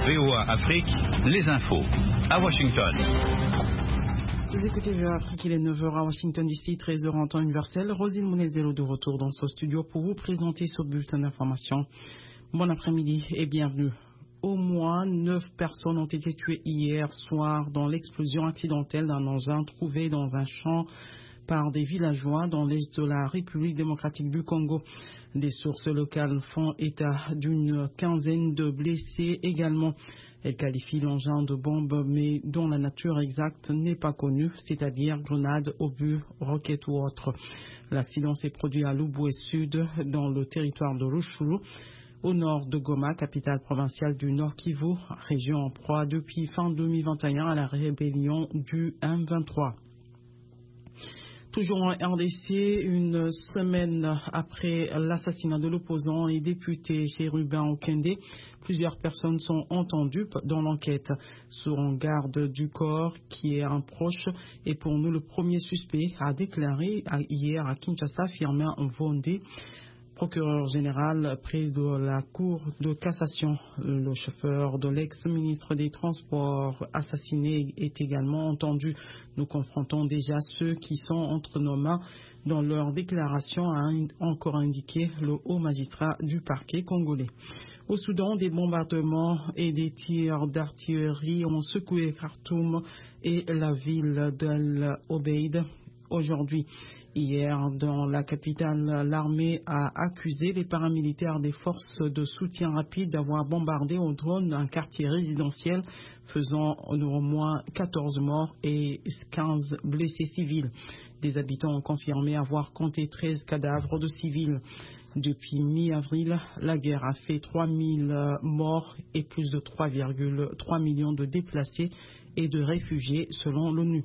VOA Afrique, les infos. À Washington. Vous écoutez VOA Afrique, il est 9h à Washington DC, 13h en temps universel. Rosine Mounezelo de retour dans ce studio pour vous présenter ce bulletin d'information. Bon après-midi et bienvenue. Au moins 9 personnes ont été tuées hier soir dans l'explosion accidentelle d'un engin trouvé dans un champ par des villageois dans l'est de la République démocratique du Congo. Des sources locales font état d'une quinzaine de blessés également. Elles qualifient l'engin de bombe, mais dont la nature exacte n'est pas connue, c'est-à-dire grenade, obus, roquette ou autre. L'accident s'est produit à Lubwe Sud, dans le territoire de Ruchuru, au nord de Goma, capitale provinciale du Nord Kivu, région en proie depuis fin 2021 à la rébellion du M23. Toujours en RDC, une semaine après l'assassinat de l'opposant et député Chérubin Okende, plusieurs personnes sont entendues dans l'enquête. Sur garde du corps, qui est un proche, et pour nous le premier suspect, a déclaré hier à Kinshasa, Firmin Vondé, procureur général près de la Cour de cassation. Le chauffeur de l'ex-ministre des Transports assassiné est également entendu. Nous confrontons déjà ceux qui sont entre nos mains. Dans leur déclaration, a encore indiqué le haut magistrat du parquet congolais. Au Soudan, des bombardements et des tirs d'artillerie ont secoué Khartoum et la ville d'El Obeid aujourd'hui. Hier, dans la capitale, l'armée a accusé les paramilitaires des forces de soutien rapide d'avoir bombardé au drone un quartier résidentiel, faisant au moins 14 morts et 15 blessés civils. Des habitants ont confirmé avoir compté 13 cadavres de civils. Depuis mi-avril, la guerre a fait 3000 morts et plus de 3,3 millions de déplacés et de réfugiés selon l'ONU.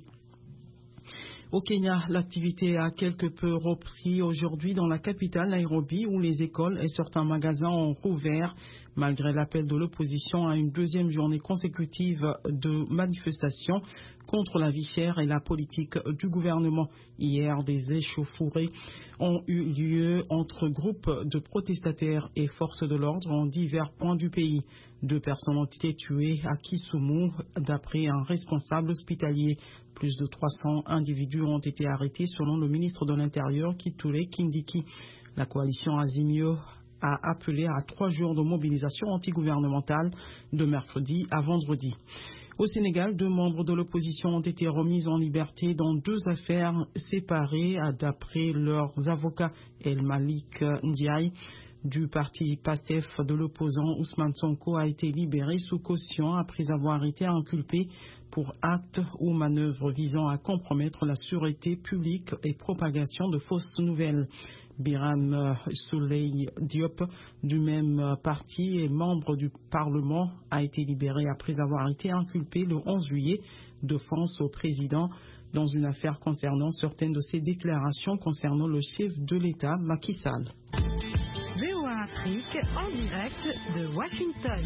Au Kenya, l'activité a quelque peu repris aujourd'hui dans la capitale Nairobi, où les écoles et certains magasins ont rouvert malgré l'appel de l'opposition à une deuxième journée consécutive de manifestations contre la vie chère et la politique du gouvernement. Hier, des échauffourées ont eu lieu entre groupes de protestataires et forces de l'ordre en divers points du pays. 2 personnes ont été tuées à Kisumu, d'après un responsable hospitalier. Plus de 300 individus ont été arrêtés selon le ministre de l'Intérieur, Kithure Kindiki. La coalition Azimio a appelé à 3 jours de mobilisation antigouvernementale de mercredi à vendredi. Au Sénégal, 2 membres de l'opposition ont été remis en liberté dans 2 affaires séparées d'après leurs avocats. El Malik Ndiaye du parti PASTEF de l'opposant Ousmane Sonko a été libéré sous caution après avoir été inculpé pour actes ou manœuvres visant à compromettre la sûreté publique et propagation de fausses nouvelles. Biram Souley Diop, du même parti et membre du Parlement, a été libéré après avoir été inculpé le 11 juillet d'offense au président dans une affaire concernant certaines de ses déclarations concernant le chef de l'État, Macky Sall. VOA Afrique en direct de Washington.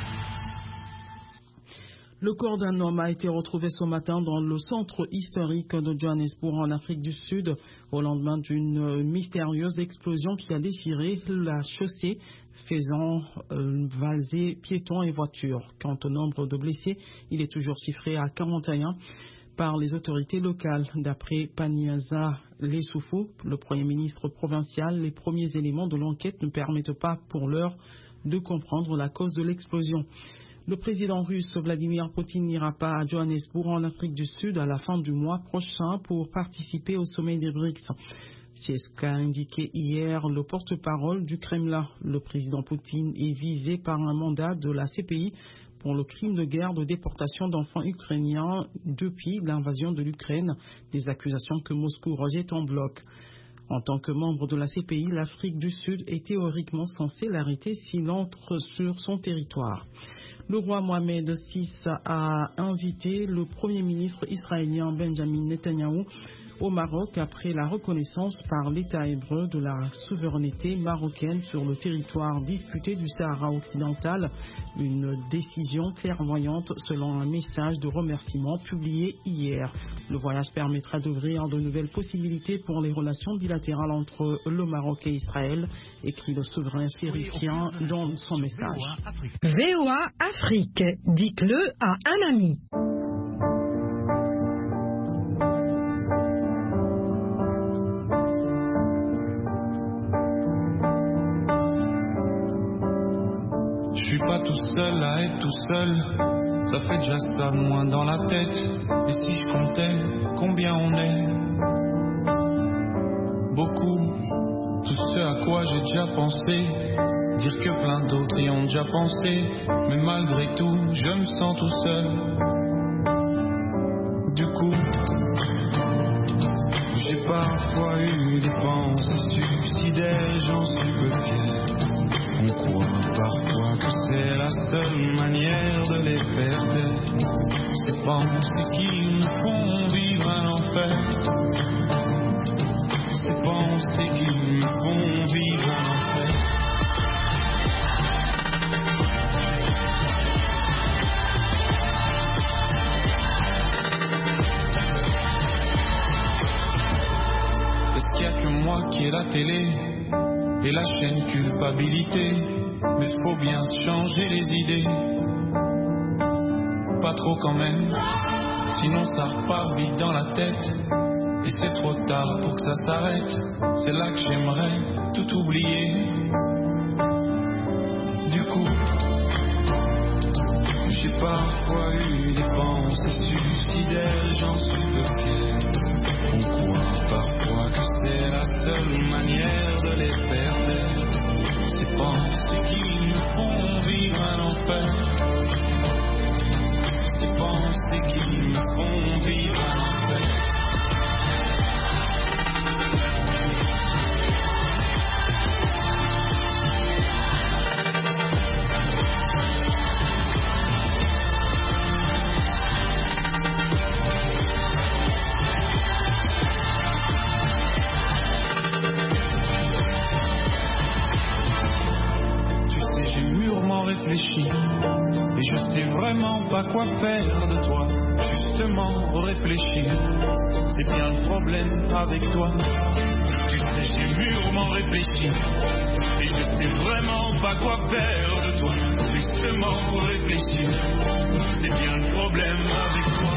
Le corps d'un homme a été retrouvé ce matin dans le centre historique de Johannesburg en Afrique du Sud au lendemain d'une mystérieuse explosion qui a déchiré la chaussée, faisant valser piétons et voitures. Quant au nombre de blessés, il est toujours chiffré à 41 par les autorités locales. D'après Paniaza Lessoufou, le Premier ministre provincial, les premiers éléments de l'enquête ne permettent pas pour l'heure de comprendre la cause de l'explosion. Le président russe Vladimir Poutine n'ira pas à Johannesburg en Afrique du Sud à la fin du mois prochain pour participer au sommet des BRICS. C'est ce qu'a indiqué hier le porte-parole du Kremlin. Le président Poutine est visé par un mandat de la CPI pour le crime de guerre de déportation d'enfants ukrainiens depuis l'invasion de l'Ukraine, des accusations que Moscou rejette en bloc. En tant que membre de la CPI, l'Afrique du Sud est théoriquement censée l'arrêter s'il entre sur son territoire. Le roi Mohamed VI a invité le Premier ministre israélien Benjamin Netanyahou au Maroc après la reconnaissance par l'État hébreu de la souveraineté marocaine sur le territoire disputé du Sahara occidental. Une décision clairvoyante selon un message de remerciement publié hier. Le voyage permettra d'ouvrir de nouvelles possibilités pour les relations bilatérales entre le Maroc et Israël, écrit le souverain chérifien dans son message. VOA Afrique, dites-le à un ami. Je suis pas tout seul à être tout seul, ça fait déjà ça de moins dans la tête. Et si je comptais combien on est? Beaucoup, tout ce à quoi j'ai déjà pensé. Dire que plein d'autres y ont déjà pensé, mais malgré tout, je me sens tout seul. Du coup, j'ai parfois eu des pensées suicidaires, j'en suis peu fier. On croit parfois que c'est la seule manière de les faire taire. Ces pensées qui nous font vivre un enfer. Ces pensées qui nous font vivre un enfer. Est-ce qu'il n'y a que moi qui ai la télé et la chaîne culpabilité? Mais il faut bien se changer les idées. Pas trop quand même, sinon ça repart vite dans la tête. Et c'est trop tard pour que ça s'arrête. C'est là que j'aimerais tout oublier. Du coup, j'ai parfois eu des pensées suicidaires, j'en suis peu fier. On croit parfois que c'est la seule manière de les faire taire. Ces pensées qui nous font vivre un enfer. Ces pensées qui nous font vivre un enfer. Et je sais vraiment pas quoi faire de toi. Justement réfléchir, c'est bien le problème avec toi. Tu sais, j'ai mûrement réfléchi et je sais vraiment pas quoi faire de toi. Justement réfléchir, c'est bien le problème avec toi.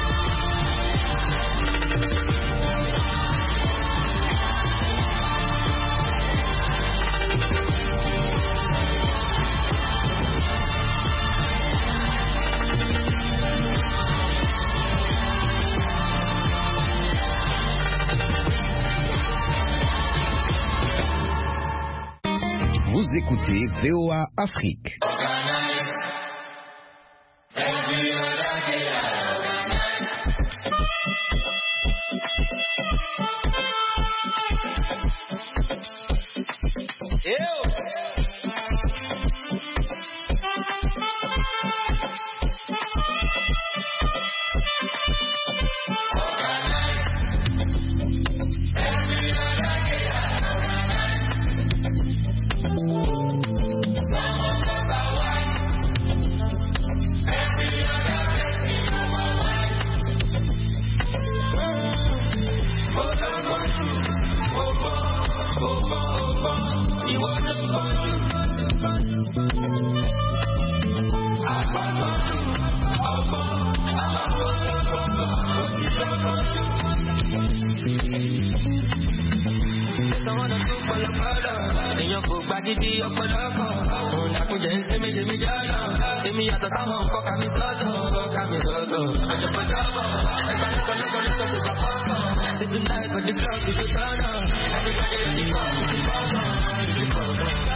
Vous écoutez VOA Afrique. It's the night, but the clock is a turn on. Everybody in the party,